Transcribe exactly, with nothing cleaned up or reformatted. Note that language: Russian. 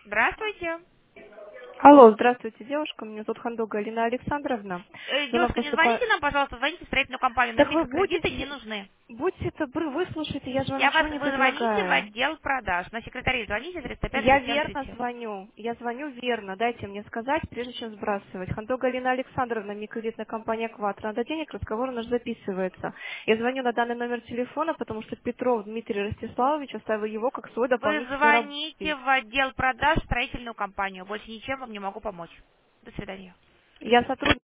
Здравствуйте. Алло, здравствуйте, девушка. Меня зовут Хандога Алина Александровна. Э, Звонок девушка, не поступает. звоните нам, пожалуйста, звоните в строительную компанию. Нам Так вы микрокредиты не будете, нужны. будьте добры, выслушайте, я же вам Я вас, ничего не вы звоните в предлагаю. отдел продаж. На секретаре звоните триста пять Я шестьдесят семь верно тридцать семь. звоню, я звоню верно, дайте мне сказать, прежде чем сбрасывать. Хандога Алина Александровна, микрокредитная компания «Кватро». Надо денег, разговор наш записывается. Я звоню на данный номер телефона, потому что Петров Дмитрий Ростиславович оставил его как свой Вы дополнительный звоните рабочий. в отдел продаж в строительную компанию. Больше ничем вам не могу помочь. До свидания. Я сотрудник.